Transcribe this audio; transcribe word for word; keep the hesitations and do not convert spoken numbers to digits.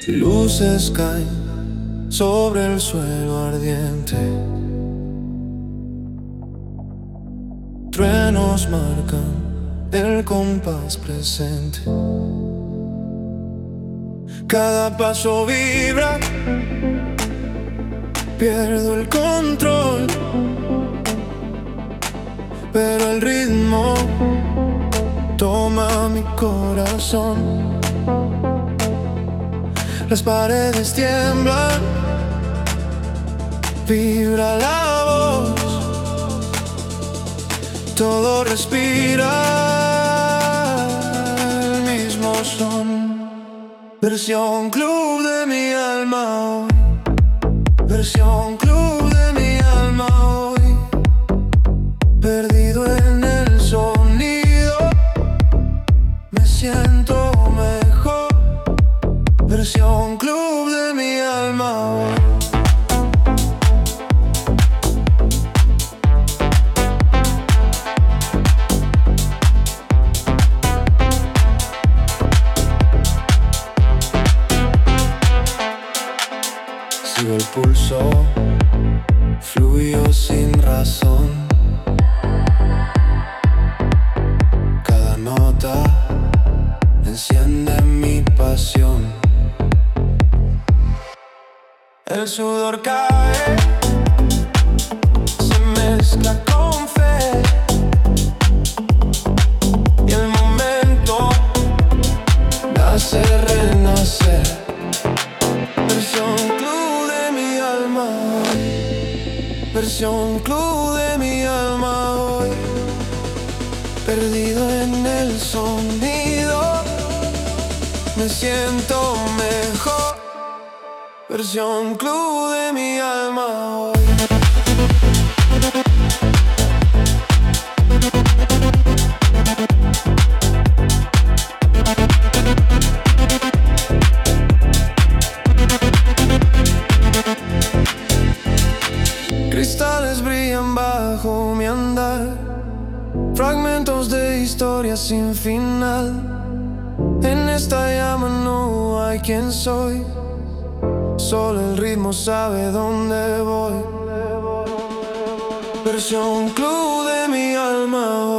Luces caen sobre el suelo ardiente, truenos marcan el compás presente. Cada paso vibra, pierdo el control, pero el ritmo toma mi corazón. Las paredes tiemblan, vibra la voz, todo respira el mismo son. Versión club de mi alma hoy, versión club de mi alma hoy, perdido en el sonido, me siento mejor. Versión club de mi alma hoy. Sigo el pulso, fluyo sin razón. Cada nota enciende mi pasión. El sudor cae, se mezcla con fe, y el momento nace, renace. Versión club de mi alma hoy, versión club de mi alma hoy, perdido en el sonido, me siento mejor. Versión club de mi alma hoy. Cristales brillan bajo mi andar, fragmentos de historia sin final. En esta llama no hay quien soy, solo el ritmo sabe dónde voy. Versión club de mi alma hoy.